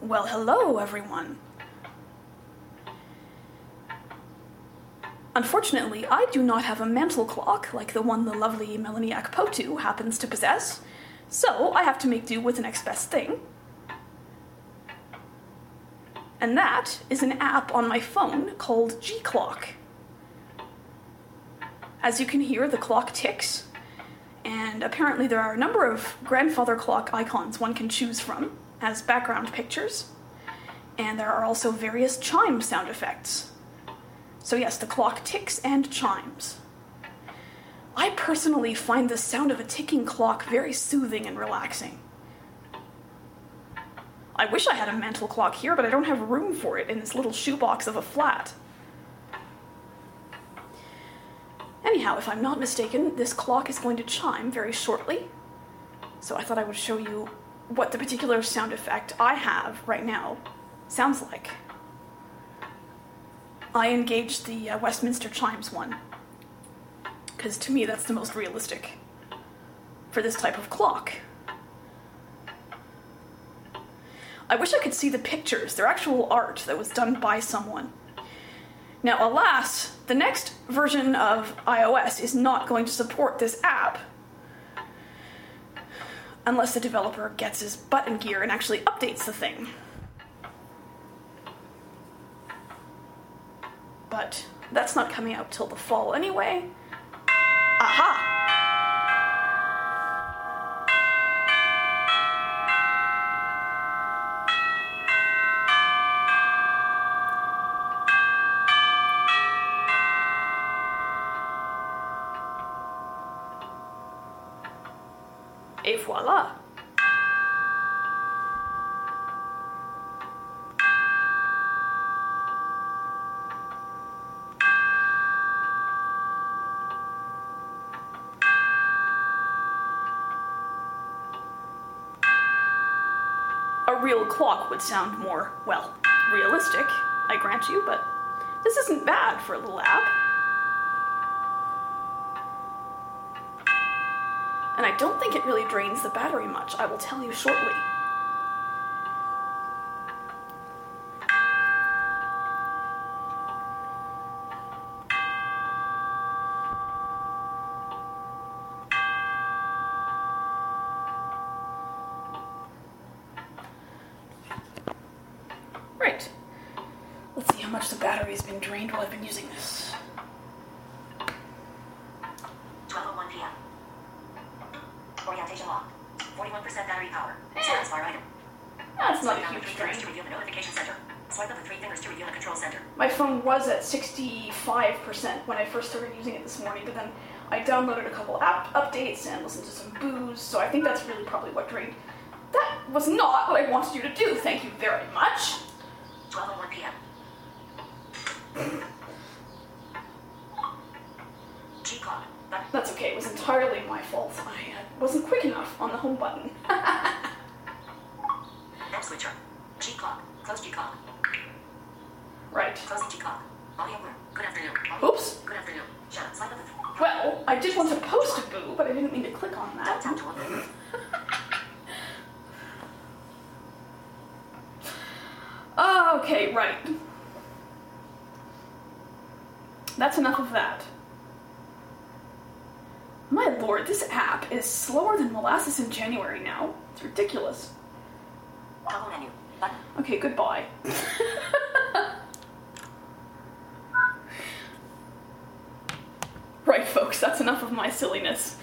Well, hello, everyone. Unfortunately, I do not have a mantle clock like the one the lovely Melanie Akpotu happens to possess, so I have to make do with the next best thing. And that is an app on my phone called G-Clock. As you can hear, the clock ticks, and apparently there are a number of grandfather clock icons one can choose from as background pictures, and there are also various chime sound effects. So yes, the clock ticks and chimes. I personally find the sound of a ticking clock very soothing and relaxing. I wish I had a mantle clock here, but I don't have room for it in this little shoebox of a flat. Anyhow, if I'm not mistaken, this clock is going to chime very shortly, so I thought I would show you what the particular sound effect I have right now sounds like. I engaged the Westminster Chimes one, because to me that's the most realistic for this type of clock. I wish I could see the pictures. They're actual art that was done by someone. Now, alas, the next version of iOS is not going to support this app unless the developer gets his butt in gear and actually updates the thing. But that's not coming out till the fall anyway. Aha! Et voila! A real clock would sound more, well, realistic, I grant you, but this isn't bad for a little app. And I don't think it really drains the battery much, I will tell you shortly. Right. Let's see how much the battery's been drained while I've been using this. 12:01 p.m. Orientation lock. 41% battery power. Status bar item. That's not a Swipe down huge the 3 drain. fingers to reveal the notification center. Swipe up the 3 fingers to reveal the control center. My phone was at 65% when I first started using it this morning, but then I downloaded a couple app updates and listened to some booze, so I think that's really probably what drained. That was not what I wanted you to do, thank you very much. 12:01 p.m. G-Clock. Button. That's okay, it was entirely my fault. I wasn't quick enough on the home button. App switcher. G-Clock. Close G-Clock. Right. Closing G-Clock. Audio room. Good afternoon. Oops. Good afternoon. Shut up. Swipe up the Well, I did want to post a boo, but I didn't mean to click on Don't that. tap to open. Okay, right. That's enough of that. My lord, this app is slower than molasses in January now. It's ridiculous. Toggle menu. Button. Okay, goodbye. Right, folks, that's enough of my silliness.